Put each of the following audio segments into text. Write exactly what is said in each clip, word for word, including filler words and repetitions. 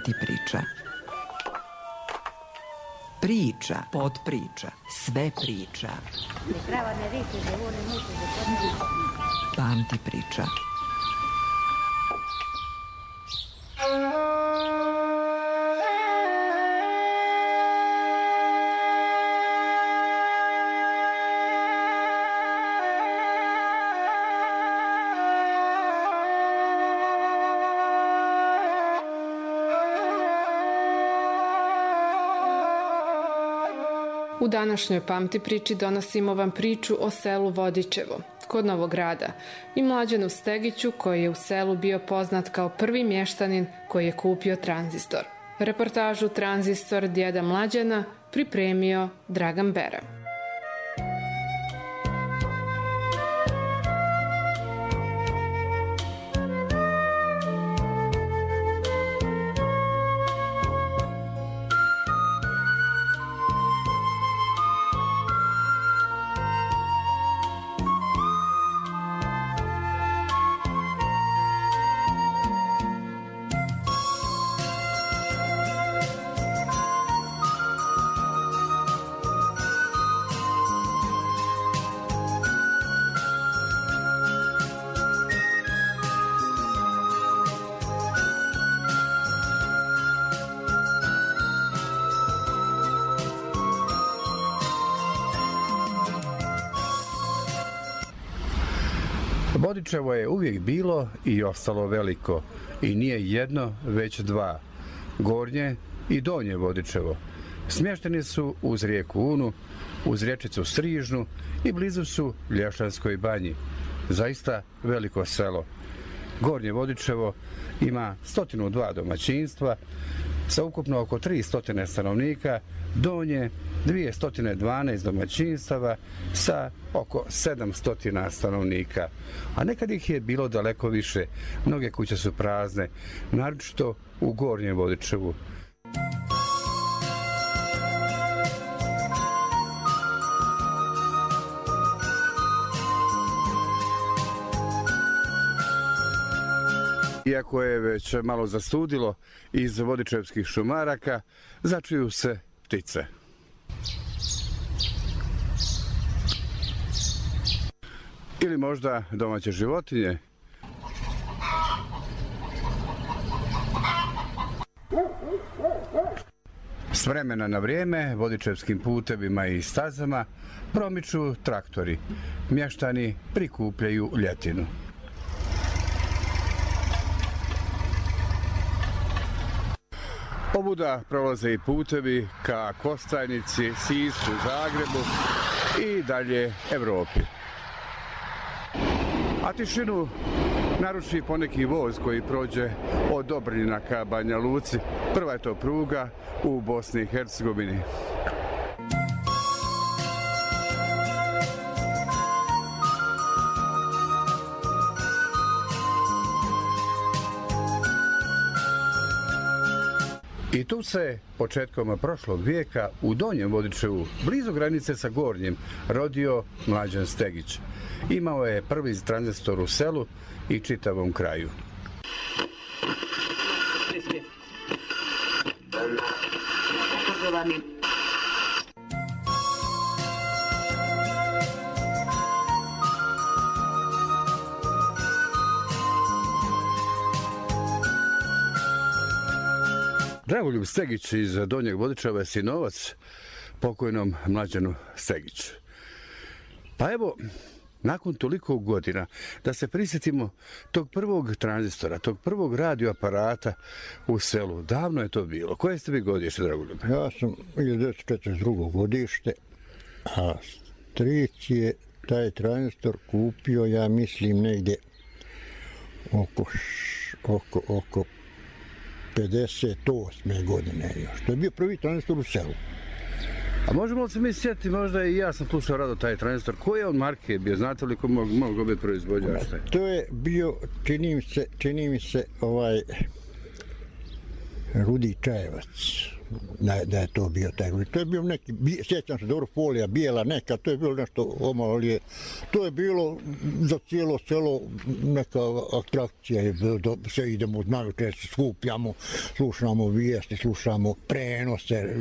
Pamti priča. Priča, podpriča, sve priča. Pamti priča. U današnjoj Pamti priči donosimo vam priču o selu Vodičevo, kod Novog Grada, i Mlađanu Stegiću koji je u selu bio poznat kao prvi mještanin koji je kupio tranzistor. Reportažu Tranzistor djeda Mlađana pripremio Dragan Bera. Vodičevo je uvijek bilo i ostalo veliko i nije jedno, već dva, Gornje i Donje Vodičevo. Smješteni su uz rijeku Unu, uz rječicu Strižnu i blizu su Lješanskoj banji. Zaista veliko selo. Gornje Vodičevo ima sto dva domaćinstva sa ukupno oko tristo stanovnika, Donje dvjesto dvanaest domaćinstava sa oko sedamsto stanovnika. A nekad ih je bilo daleko više. Mnoge kuće su prazne, naročito u Gornjem Vodičevu. Iako je već malo zastudilo, iz vodičevskih šumaraka začuju se ptice. Ili možda domaće životinje. S vremena na vrijeme vodičevskim putevima i stazama promiču traktori. Mještani prikupljaju ljetinu. Ovuda prolaze i putevi ka Kostajnici, Sisku, Zagrebu i dalje Europi. A tišinu naruši poneki voz koji prođe od Dobrinjana ka Banja Luci. Prva je to pruga u Bosni i Hercegovini. I tu se početkom prošlog vijeka u Donjem Vodičevu, blizu granice sa Gornjim, rodio Mlađan Stegić. Imao je prvi tranzistor u selu i čitavom kraju. Dragoljub Stegić iz Donjeg Vodičeva je sinovac pokojnom Mlađanu Stegiću. Pa evo, nakon toliko godina, da se prisjetimo tog prvog tranzistora, tog prvog radioaparata u selu. Davno je to bilo. Koje ste vi godište, Dragoljub? Ja sam hiljadu devetsto četrdeset drugo godište, a stric je taj tranzistor kupio, ja mislim, negdje oko, oko, oko pedeset osme godine još. To je bio prvi tranzistor u selu. A možemo li se mi sjetiti, možda i ja sam slušao rado taj tranzistor, koje on marke je bio, znate li ko mogu biti proizvođač? To je bio, čini mi se, čini mi se, ovaj, Rudi Čajevac, da, da je to bio taj. To je bio neki, sjećam se dobro, folija bijela neka, to je bilo nešto omalo, ali je, to je bilo za cijelo selo neka atrakcija, je bilo, do, sve idemo, znaju često, skupljamo, slušamo vijesti, slušamo prenose,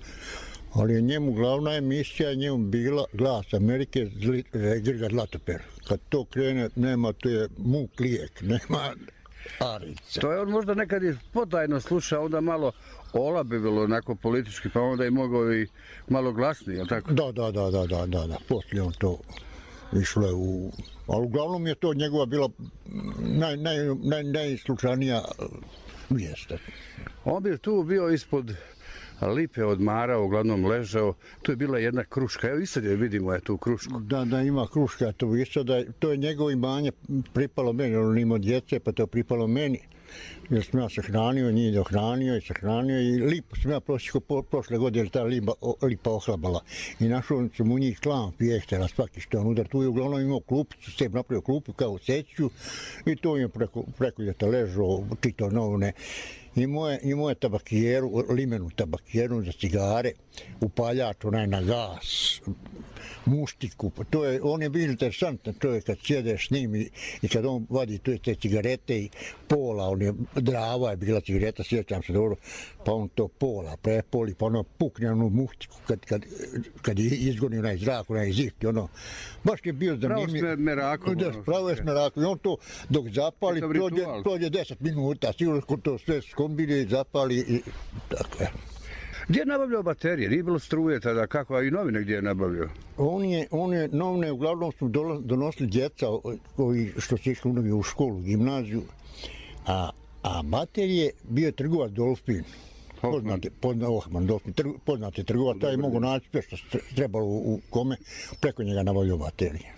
ali je njemu glavna emisija, njemu bila Glas Amerike, Grga Zlatoper. Kad to krene, nema, to je muk lijek, nema arice. To je on možda nekad i potajno slušao, onda malo Ola bi bilo onako politički, pa onda je mogao i malo glasnije, je li tako? Da, da, da, da, da, da, da. Poslije on to išlo je u... Ali uglavnom je to njegova bila naj, naj, naj, najslušanija vijest. On bi tu bio ispod lipe odmarao, uglavnom ležao, tu je bila jedna kruška, evo i sad je vidimo je tu krušku. Da, da, ima kruška, to je sada, to je njegovo imanje pripalo meni, on ima djece, pa to je pripalo meni. Jer sam ja se hranio, njih je hranio i se hranio i lipu sam ja prosjeko po, prošle godine, jer ta lipa, o, lipa ohlabala. I našao sam u njih klan pijehtera, svaki što on udar. Tu je uglavnom imao klupicu, sebi napravio klupu kao seću i to je preko, preko ljeta ležao, čitao novine. Imao je, imao je tabakijeru, limenu tabakijeru za cigare, upaljač, onaj na gas, muštiku. To je, on je bio interesantan čovjek kad sjedeš s njim i, i kad on vadi tu te cigarete i pola, on je, drava je bila cigareta, sjećam se dobro, pa on to pola prepoli, pa ono pukne onu muštiku kad, kad, kad je izgoni onaj zrak, onaj zifti, ono, baš je bio zanimljiv. Pravo s merakom. Da, pravo je s merakom. I on to dok zapali, prođe, prođe deset minuta, sigurno to sve skombine, zapali i tako je. Gdje je nabavljao baterije? Nije bilo struje tada, kako, a i novine gdje je nabavljao? On je, on je novine, uglavnom su donosili djeca koji što su išli u školu, gimnaziju, a, a baterije bio je trgovac Dolfin. Poznate, poznate, Ohman, Dolfin, trg, poznate trgovac, taj je mogo naći sve što trebalo u, u kome, preko njega nabavljao baterije.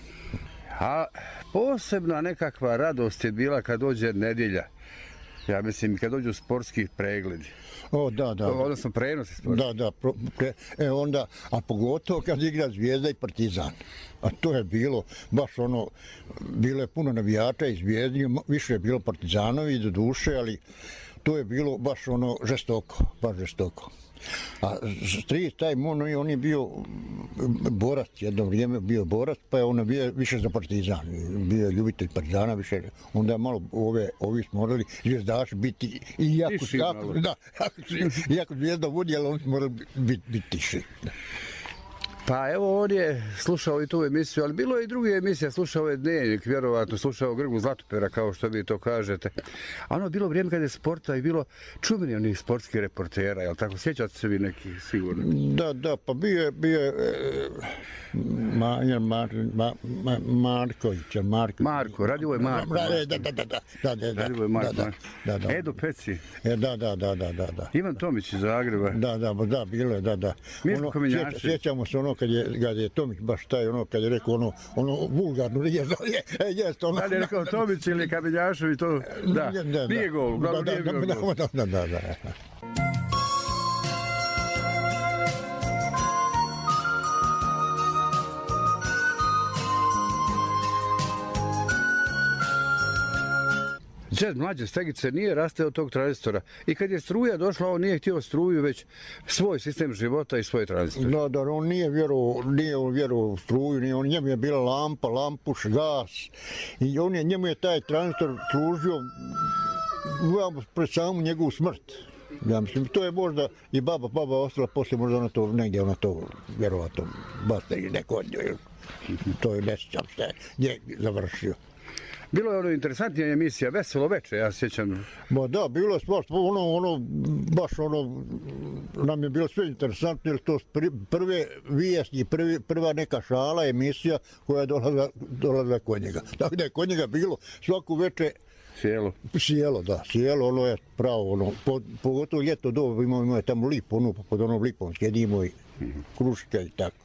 A posebna nekakva radost je bila kad dođe nedjelja. Ja mislim, kad dođu sportski pregledi. O, da, da. Odnosno prenosi sportski. Da, da. Pro, pre, e onda, a pogotovo kad igra Zvijezda i Partizan. A to je bilo, baš ono, bilo je puno navijača i Zvijezdi, više je bilo Partizanovi do duše, ali to je bilo baš ono žestoko, baš žestoko. A stric, taj on, on je bio borac, jedno vrijeme bio borac, pa je on bio više za Partizan, bio je ljubitelj Partizana više, onda je malo ove, ovi smo morali zvijezdaši biti, iako, jako, da, iako Zvijezda vodi, ali oni su morali biti, biti tiši. Pa evo, on je slušao i tu emisiju, ali bilo je i druge emisije, slušao je Dnevnik, vjerovatno, slušao Grgu Zlatopera, kao što vi to kažete. A ono je bilo vrijeme kada je sporta i bilo čuveni onih sportskih reportera, jel tako? Sjećate se vi nekih sigurno? Da, da, pa bio je, bio je e, Manja Mar, Ma, Ma, Marković, Marko. Marko, Radivoj Marko. Da, da, da, da, da, da, da, Radivoj Marko. da, da, da. Edo Peci. E, da, da, da, da, da, da. Ivan Tomić iz Zagreba. Da, da, da, bilo je, da, da. Mirko ono, Komenjašević. Sjećamo se ono kad je, kad je Tomić baš taj, ono, kad je rekao ono, ono vulgarno riječ, da je, e, jest, ono. Da li je rekao Tomić ili Komenjašević, to, da, da, da, nije gol, uglavnom da, nije bio da, gol. Da, da, da, da. Džed mlađe Stegice nije rastao od tog tranzistora i kad je struja došla, on nije htio struju, već svoj sistem života i svoj tranzistor. Da, da, on nije vjerovao, nije on vjerovao u struju, nije on, njemu je bila lampa, lampuš, gas i on je, njemu je taj tranzistor služio ja, pred samu njegovu smrt. Ja mislim, to je možda i baba, baba ostala poslije, možda ona to, negdje ona to vjerovatno, baš da je neko od njoj, to je nesjećam se, gdje završio. Bilo je ono interesantnija emisija, Veselo veče, ja sjećam. Ba da, bilo je stvar, ono, ono, baš ono, nam je bilo sve interesantno, jer to prve vijesti, prvi, prva neka šala, emisija koja je dolazila, dolazila kod njega. Tako da je kod njega bilo svaku veče Sjelo. Sjelo, da, sjelo, ono je pravo, ono, po, pogotovo ljeto doba imamo, imamo tamo lipu, ono, pod onom lipom sjedimo i kruške i tako.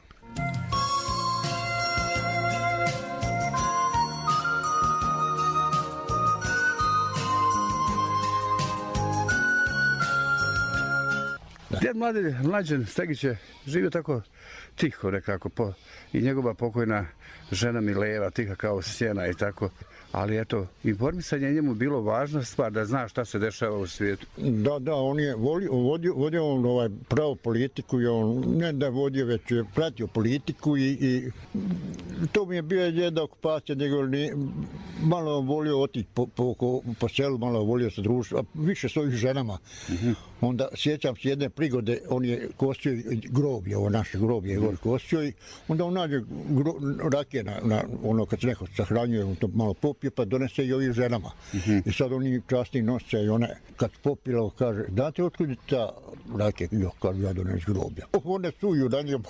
Djed Mlađan Stegić je živio tako tiho nekako po, i njegova pokojna žena Mileva, tiha kao sjena i tako. Ali eto, informisanje njemu bilo važna stvar da zna šta se dešava u svijetu. Da, da, on je volio, vodio, vodio on ovaj pravo politiku i on ne da vodio, već je pratio politiku i, i to mi je bio jedna okupacija, nego ni, malo volio otići po, po, po, po selu, malo volio se društvo, a više s ovim ženama. Mm-hmm. Onda sjećam se jedne prigode, on je kosio groblje, ovo naše groblje je mm-hmm. kosio i onda on nađe gro, rakije na, na ono kad se neko sahranjuje, on to malo popije pa donese i ovim ženama. Mm-hmm. I sad oni časni nose i one kad popila kaže, date otkud je ta rakija? Jo, kad ja dones groblja. One suju na nje,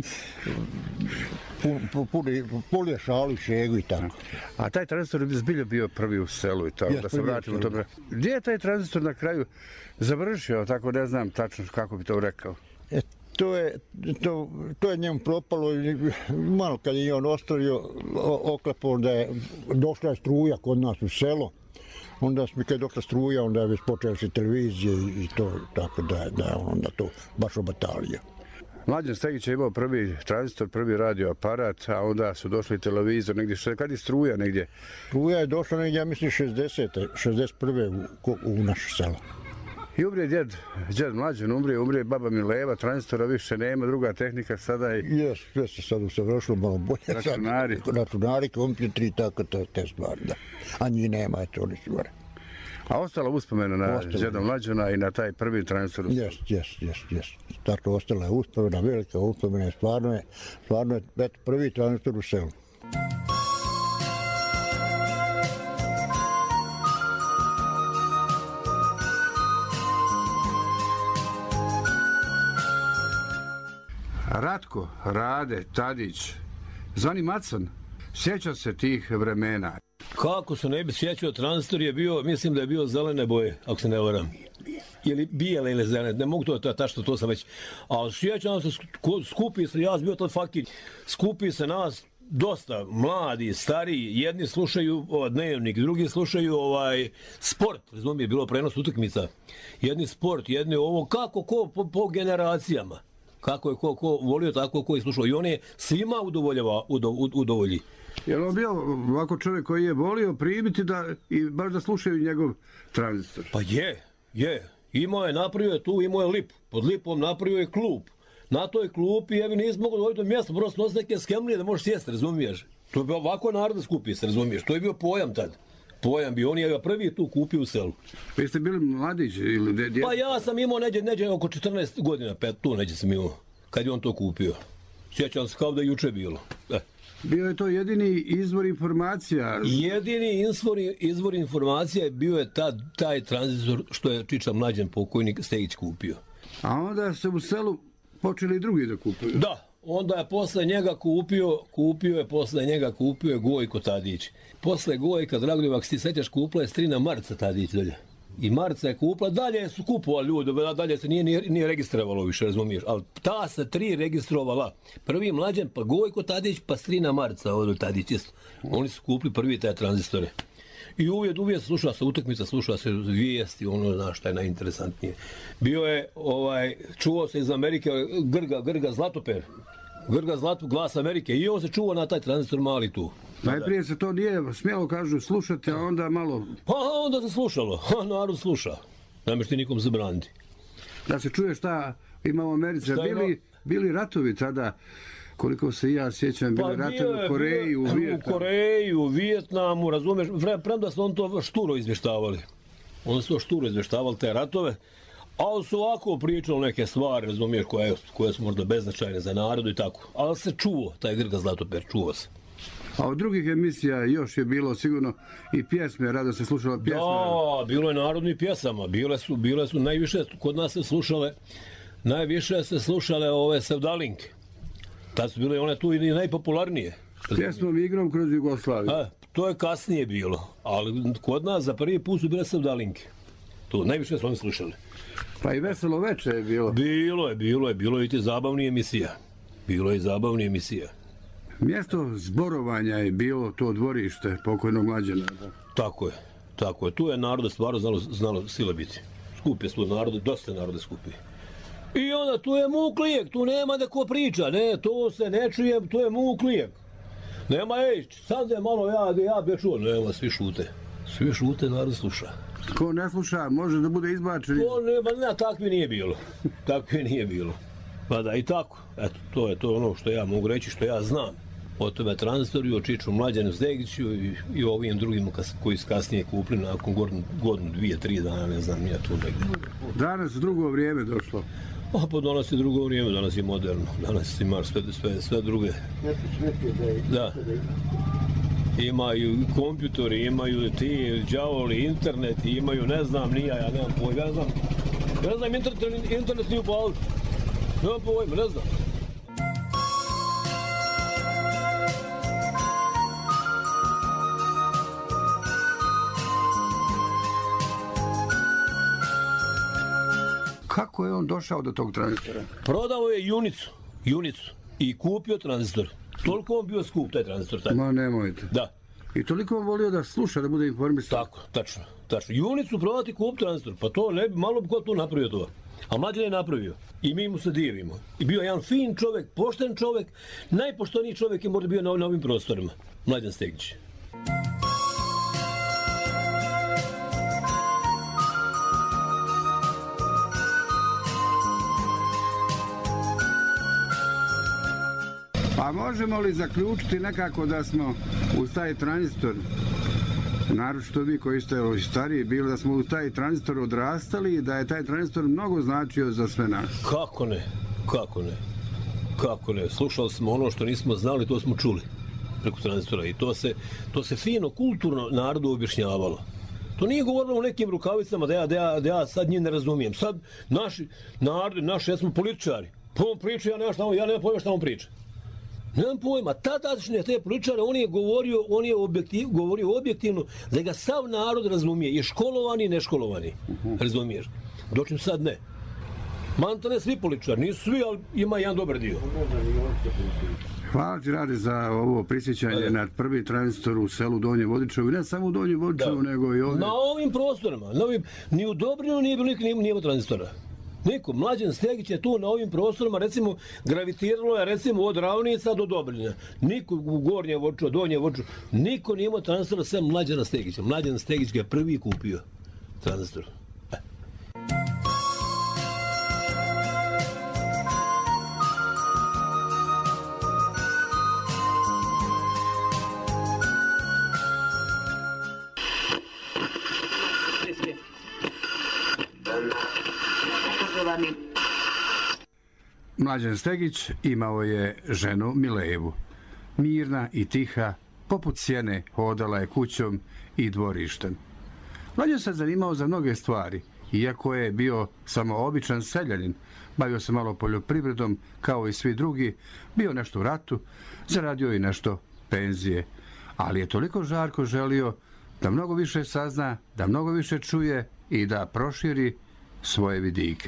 polije šali, šegu i tako. A taj tranzistor bi zbilja bio prvi u selu i tako, ja, da se vratimo to. Gdje je taj tranzistor na kraju završio, tako ne znam tačno kako bi to rekao? E, to, je, to, to je njemu propalo, malo kad je on ostavio oklepo da je došla je struja kod nas u selo, onda smo kad je došla struja, onda je već počela se televizije i to, tako da je, da je onda to baš obatalio. Mlađan Stegić je imao prvi tranzistor, prvi radio aparat, a onda su došli televizor, negdje, kad je struja negdje? Struja je došla negdje, ja mislim, šezdesete, šezdeset prve u, u naše selo. I umrije djed, djed Mlađan, umrije, umrije baba Mileva, tranzistora više nema, druga tehnika sada je... Jes, sve se sad usavršilo malo bolje. Računari. Računari, kompjuteri, tako to, te stvari, da. A njih nema, eto, oni su gore. A ostala uspomena na djeda Mlađana i na taj prvi tranzistor? Jes, jes, jes, jes. Tako ostala je uspomena, velika uspomena, stvarno je, stvarno je, eto, prvi tranzistor u selu. Ratko, Rade, Tadić, zvani Macan, sjeća se tih vremena. Kako se ne bi sjećao, tranzistor je bio, mislim da je bio zelene boje, ako se ne varam. Ili bijele ili zelene, ne mogu to, tačno to sam već. Ali sjećam se, skupi se, ja sam bio to fakir, skupi se nas dosta, mladi, stariji, jedni slušaju ovaj, dnevnik, drugi slušaju ovaj sport, razumije, bilo prenos utakmica. Jedni sport, jedni ovo, kako, ko, po, po generacijama. Kako je ko, ko volio, tako ko je slušao. I on je svima udovoljava, udo, udovolji. Je li on bio ovako čovjek koji je volio primiti da, i baš da slušaju njegov tranzistor? Pa je, je. Imao je, napravio je tu, imao je lip. Pod lipom napravio je klub. Na toj klupi, evi nisi mogao dovoljiti do mjesta, prosto nosi neke skemlije da možeš sjesti, razumiješ? To je bio ovako narod da skupi se, razumiješ? To je bio pojam tad. Pojam bi, on je ga prvi tu kupio u selu. Vi ste bili mladić ili djede? Pa ja sam imao neđe, neđe oko četrnaest godina, pet, tu neđe sam imao, kad je on to kupio. Sjećam se kao da je juče bilo. Eh. Bio je to jedini izvor informacija? Jedini izvor, izvor informacija bio je ta, taj tranzistor što je Čiča Mlađan pokojnik Stegić kupio. A onda se u selu počeli drugi da kupuju? Da. Onda je posle njega kupio, kupio je posle njega kupio je Gojko Tadić. Posle Gojka, Dragoljub, ako si sećaš, kupila je strina Marca Tadić dalje. I Marca je kupila, dalje su kupovali ljudi, dalje se nije, nije, nije registrovalo više, razumiješ. Ali ta se tri registrovala. Prvi Mlađan, pa Gojko Tadić, pa strina Marca, ovdje Tadić isto. Oni su kupili prvi te tranzistore. I uvijek, uvijek se sluša se utakmica, sluša se vijesti, ono, znaš šta je najinteresantnije. Bio je, ovaj, čuo se iz Amerike Grga, Grga Zlatoper. Grga Zlatu, Glas Amerike. I on se čuo na taj tranzistor mali tu. Najprije se to nije smjelo, kažu, slušati, a onda malo... Pa onda se slušalo. Ha, narod sluša. Nemeš ti nikom zabraniti. Da se čuje šta ima u Americi. Bili, bili ratovi tada, koliko se ja sjećam, bili pa ratovi u Koreji, u Vijetnamu. U Koreji, u Vijetnamu, razumeš, premda su on to šturo izvještavali. Oni su to šturo izvještavali, te ratove. Ali su ovako pričali neke stvari, razumiješ, koje, koje su možda beznačajne za narodu i tako. Ali se čuo, taj Grga Zlatoper, čuo se. A od drugih emisija još je bilo sigurno i pjesme, rado se slušala pjesme. Da, bilo je narodnih pjesama, bile su, bile su najviše, kod nas se slušale, najviše se slušale ove sevdalinke. Tad su bile one tu i najpopularnije. Pjesmom i igrom kroz Jugoslaviju. A, to je kasnije bilo, ali kod nas za prvi put su bile sevdalinke. To najviše su oni slušali. Pa i Veselo veče je bilo. Bilo je, bilo je, bilo je i ti zabavni emisija. Bilo je i zabavni emisija. Mjesto zborovanja je bilo to dvorište pokojnog Mlađana. Tako je, tako je. Tu je naroda stvarno znalo, znalo sile biti. Skupi su narode, dosta narode skupi. I onda tu je muk lijek, tu nema da ko priča, ne, to se ne čuje, tu je muk lijek. Nema, ej, sad je malo ja, ja bi čuo. Nema, svi šute. Svi šute, narod sluša. Ko ne sluša, može da bude izbačen. Ko ne, ne, takvi nije bilo. Takvi nije bilo. Pa da, i tako. Eto, to je to ono što ja mogu reći, što ja znam. O tome tranzistoru, o Čiču Mlađanu Stegiću i, i ovim drugim kas, koji su kasnije kupili nakon godinu, godinu, dvije, tri dana, ne znam, nije tu negdje. Danas drugo vrijeme došlo. A pa danas je drugo vrijeme, danas je moderno. Danas imaš sve, sve, sve druge. Da. Imaju kompjutori, imaju ti đavoli, internet, imaju, ne znam, nija, ja nemam pojma, ja znam. Ja ne znam, internet, internet nije upaliti. Nemam pojma, ne znam. Kako je on došao do tog tranzistora? Prodao je junicu, junicu i kupio tranzistor. Toliko on bio skup, taj tranzistor. Taj. Ma nemojte. Da. I toliko on volio da sluša, da bude informisan. Tako, tačno, tačno. Junicu prodati i kupiti tranzistor, pa to ne bi, malo bi ko tu napravio to. A Mlađan je napravio. I mi mu se divimo. I bio jedan fin čovjek, pošten čovjek, najpošteniji čovjek je možda bio na, na ovim prostorima. Mlađan Stegić. Pa možemo li zaključiti nekako da smo uz taj tranzistor, naročito vi koji ste stariji bili, da smo uz taj tranzistor odrastali i da je taj tranzistor mnogo značio za sve nas? Kako ne? Kako ne? Kako ne? Slušali smo ono što nismo znali, to smo čuli preko tranzistora i to se, to se fino, kulturno narodu objašnjavalo. To nije govorilo o nekim rukavicama da ja, da ja, da ja sad njih ne razumijem. Sad naši narodi, naši, ja smo političari. Pa on priča, ja nemam šta on, ja nemam pojma šta on priča. Nemam pojma, tadašnje te političare, on je govorio, on je objektiv, govorio objektivno da ga sav narod razumije, i školovani i neškolovani, razumiješ. Dočim sad ne. Manta ne svi političari, nisu svi, ali ima jedan dobar dio. Hvala ti, Rade, za ovo prisjećanje na prvi tranzistor u selu Donje Vodičevo, ne samo u Donje Vodičevo, nego i ovdje. Na ovim prostorima, na ovim, ni u Dobrinu nije bilo nikad nije tranzistora. Niko, Mlađan Stegić je tu na ovim prostorima, recimo, gravitiralo je, recimo, od Ravnica do Dobrina. Niko u Gornje Vodičevo, Donje Vodičevo, niko nije imao tranzistora sem Mlađana Stegića. Mlađan Stegić ga je prvi kupio tranzistor. E. Mlađan Stegić imao je ženu Milejevu. Mirna i tiha, poput sjene hodala je kućom i dvorištem. Mlađan se zanimao za mnoge stvari, iako je bio samo običan seljanin, bavio se malo poljoprivredom kao i svi drugi, bio nešto u ratu, zaradio i nešto penzije. Ali je toliko žarko želio da mnogo više sazna, da mnogo više čuje i da proširi svoje vidike.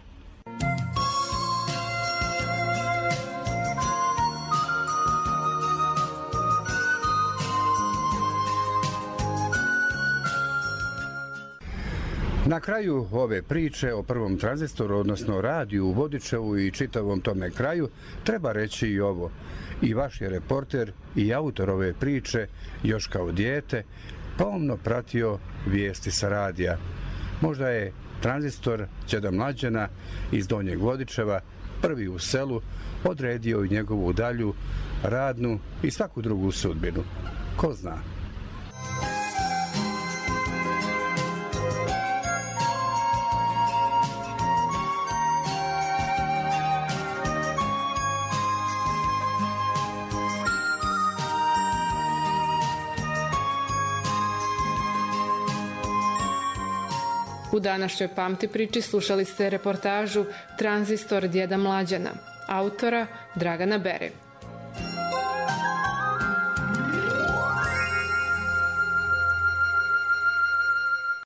Na kraju ove priče o prvom tranzistoru, odnosno radiju u Vodičevu i čitavom tome kraju, treba reći i ovo. I vaš je reporter i autor ove priče, još kao dijete, pomno pratio vijesti sa radija. Možda je tranzistor Đeda Mlađana iz Donjeg Vodičeva, prvi u selu, odredio i njegovu dalju, radnu i svaku drugu sudbinu. Ko zna? U današnjoj Pamti priči slušali ste reportažu Tranzistor Djeda Mlađana, autora Dragana Bere.